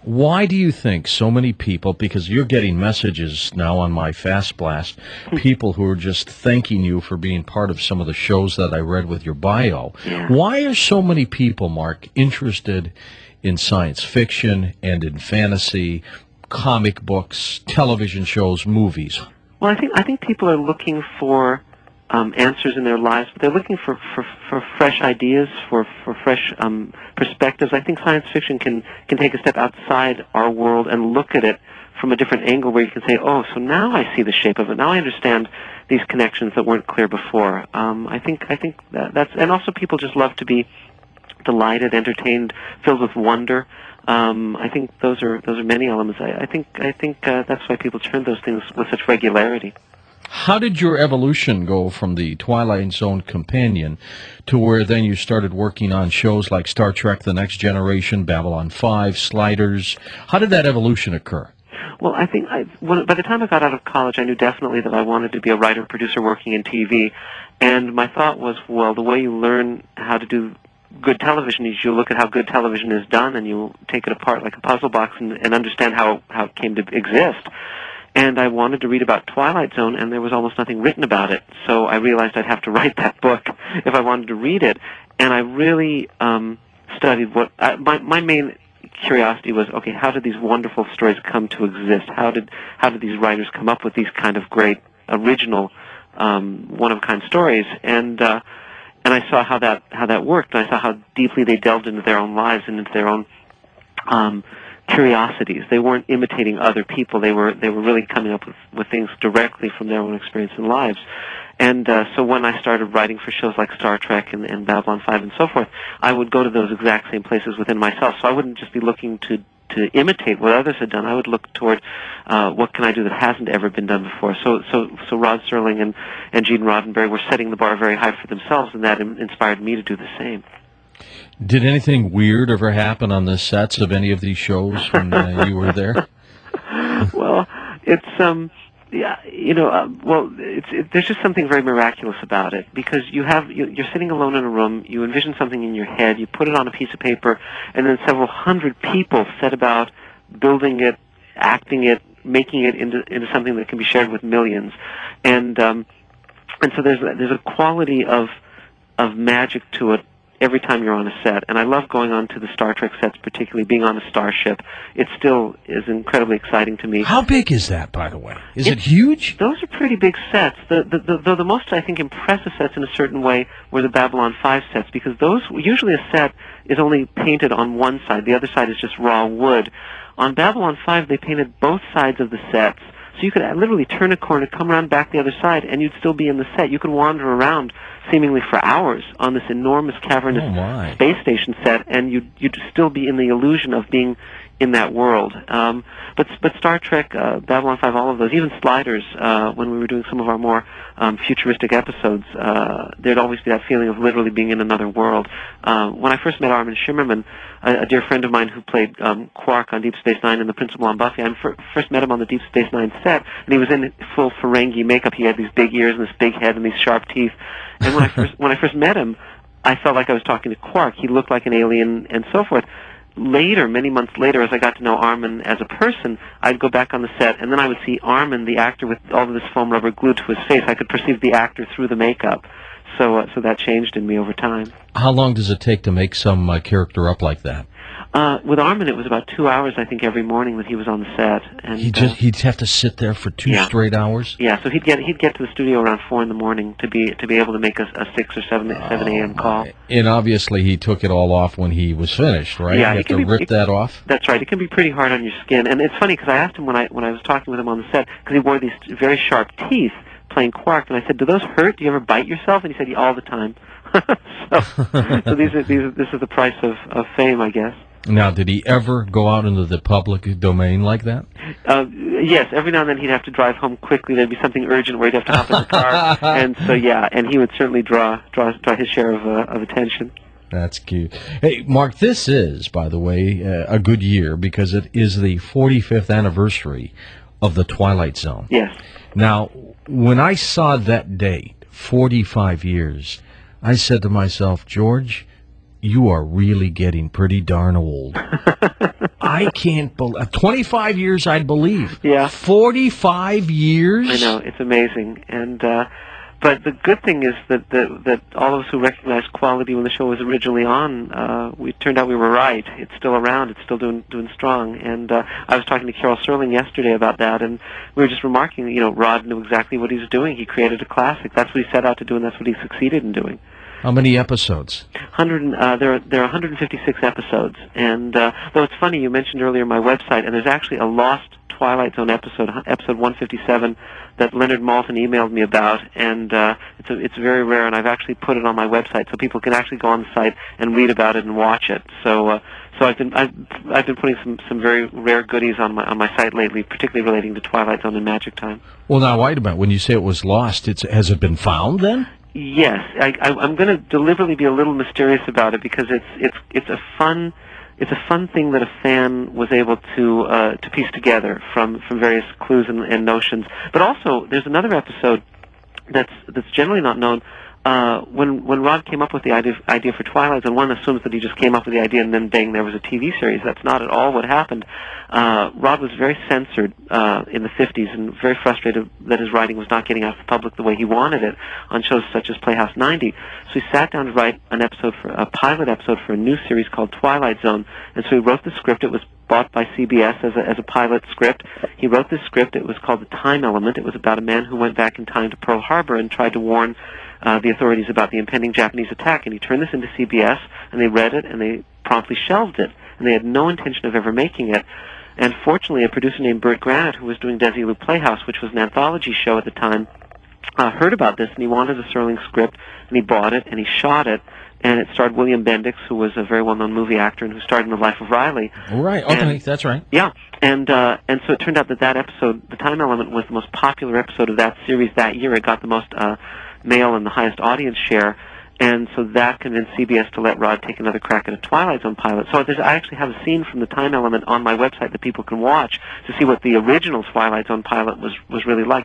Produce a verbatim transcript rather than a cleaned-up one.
Why do you think so many people, because you're getting messages now on my Fast Blast, people who are just thanking you for being part of some of the shows that I read with your bio. Yeah. Why are so many people, Mark, interested in science fiction and in fantasy, comic books, television shows, movies? Well, I think I think people are looking for um, answers in their lives, but they're looking for, for, for fresh ideas, for, for fresh um, perspectives. I think science fiction can, can take a step outside our world and look at it from a different angle where you can say, oh, so now I see the shape of it. Now I understand these connections that weren't clear before. Um, I think I think that, that's, and also people just love to be delighted, entertained, filled with wonder. Um, I think those are those are many elements. I, I think I think uh, that's why people turn those things with such regularity. How did your evolution go from the Twilight Zone companion to where then you started working on shows like Star Trek: The Next Generation, Babylon five, Sliders? How did that evolution occur? Well, I think I, when, by the time I got out of college, I knew definitely that I wanted to be a writer-producer working in T V. And my thought was, well, the way you learn how to do good television is you look at how good television is done and you take it apart like a puzzle box and, and understand how, how it came to exist. And I wanted to read about Twilight Zone, and there was almost nothing written about it. So I realized I'd have to write that book if I wanted to read it. And I really um, studied what I, my my main curiosity was. Okay, how did these wonderful stories come to exist? How did how did these writers come up with these kind of great original um, one of a kind stories? And uh, and I saw how that how that worked. And I saw how deeply they delved into their own lives and into their own Um, curiosities. They weren't imitating other people. They were they were really coming up with, with things directly from their own experience and lives. And uh, so when I started writing for shows like Star Trek and, and Babylon five and so forth, I would go to those exact same places within myself. So I wouldn't just be looking to to imitate what others had done. I would look toward uh, what can I do that hasn't ever been done before. So so so Rod Serling and, and Gene Roddenberry were setting the bar very high for themselves, and that in, inspired me to do the same. Did anything weird ever happen on the sets of any of these shows when uh, you were there? Well, it's um, yeah, you know, uh, well, it's it, there's just something very miraculous about it because you have you, you're sitting alone in a room, you envision something in your head, you put it on a piece of paper, and then several hundred people set about building it, acting it, making it into into something that can be shared with millions, and um, and so there's there's a quality of of magic to it every time you're on a set. And I love going on to the Star Trek sets, particularly being on a starship. It still is incredibly exciting to me. How big is that, by the way? Is It's, it huge? Those are pretty big sets. The, the, the, the, the most, I think, impressive sets in a certain way were the Babylon five sets, because those, usually a set is only painted on one side. The other side is just raw wood. On Babylon five, they painted both sides of the sets. So you could literally turn a corner, come around back the other side, and you'd still be in the set. You could wander around seemingly for hours on this enormous cavernous Oh, space station set, and you'd, you'd still be in the illusion of being in that world. Um, but but Star Trek, uh, Babylon five, all of those, even Sliders, uh, when we were doing some of our more um, futuristic episodes, uh, there'd always be that feeling of literally being in another world. Uh, when I first met Armin Shimmerman, a, a dear friend of mine who played um, Quark on Deep Space Nine and the principal on Buffy, I fir- first met him on the Deep Space Nine set, and he was in full Ferengi makeup. He had these big ears and this big head and these sharp teeth. And when I first when I first met him, I felt like I was talking to Quark. He looked like an alien and so forth. Later, many months later, as I got to know Armin as a person, I'd go back on the set, and then I would see Armin, the actor, with all of this foam rubber glued to his face. I could perceive the actor through the makeup. So, uh, so that changed in me over time. How long does it take to make some uh, character up like that? Uh, with Armin, it was about two hours, I think, every morning that he was on the set. And He just uh, he'd have to sit there for two yeah. straight hours. yeah, so he'd get he'd get to the studio around four in the morning to be to be able to make a, a six or seven seven a.m. call. And obviously, he took it all off when he was finished, right? Yeah, you it have can to be- rip it- that off. That's right. It can be pretty hard on your skin, and it's funny because I asked him when I when I was talking with him on the set because he wore these very sharp teeth playing Quark, and I said, "Do those hurt? Do you ever bite yourself?" And he said, "Yeah, all the time." so, so these are these are, this is the price of, of fame, I guess. Now, did he ever go out into the public domain like that? Uh, yes, every now and then he'd have to drive home quickly. There'd be something urgent where he'd have to hop in the car, and so yeah, and he would certainly draw draw draw his share of uh, of attention. That's cute. Hey, Mark, this is, by the way, uh, a good year because it is the forty-fifth anniversary of the Twilight Zone. Yes. Now, when I saw that date, forty-five years, I said to myself, George, You are really getting pretty darn old. I can't believe... twenty-five years, I'd believe. Yeah. forty-five years? I know, it's amazing. And uh, but the good thing is that, that that all of us who recognized quality when the show was originally on, uh, we turned out we were right. It's still around. It's still doing doing strong. And uh, I was talking to Carol Serling yesterday about that, and we were just remarking, you know, Rod knew exactly what he was doing. He created a classic. That's what he set out to do, and that's what he succeeded in doing. How many episodes? one hundred, uh, there, are, there are one hundred fifty-six episodes. And uh, though it's funny, you mentioned earlier my website, and there's actually a lost Twilight Zone episode, episode one fifty-seven, that Leonard Maltin emailed me about, and uh, it's a, it's very rare, and I've actually put it on my website so people can actually go on the site and read about it and watch it. So, uh, so I've been I've I've been putting some, some very rare goodies on my on my site lately, particularly relating to Twilight Zone and Magic Time. Well, now wait a minute. When you say it was lost, it's has it been found then? Yes, I, I, I'm going to deliberately be a little mysterious about it because it's it's it's a fun it's a fun thing that a fan was able to uh, to piece together from, from various clues and, and notions. But also, there's another episode that's that's generally not known. Uh, when when Rod came up with the idea idea for Twilight Zone, one assumes that he just came up with the idea and then bang, there was a T V series. That's not at all what happened. Uh, Rod was very censored uh, in the fifties and very frustrated that his writing was not getting out to the public the way he wanted it on shows such as Playhouse ninety. So he sat down to write an episode for a pilot episode for a new series called Twilight Zone, and so he wrote the script. It was bought by C B S as a, as a pilot script. He wrote this script. It was called The Time Element. It was about a man who went back in time to Pearl Harbor and tried to warn uh, the authorities about the impending Japanese attack. And he turned this into C B S, and they read it, and they promptly shelved it. And they had no intention of ever making it. And fortunately, a producer named Burt Granite, who was doing Desilu Playhouse, which was an anthology show at the time, uh, heard about this, and he wanted a Serling script, and he bought it, and he shot it. And it starred William Bendix, who was a very well-known movie actor and who starred in The Life of Riley. Right, okay, and, that's right. Yeah, and uh, and so it turned out that that episode, The Time Element, was the most popular episode of that series that year. It got the most uh, mail and the highest audience share, and so that convinced C B S to let Rod take another crack at a Twilight Zone pilot. So there's, I actually have a scene from The Time Element on my website that people can watch to see what the original Twilight Zone pilot was, was really like.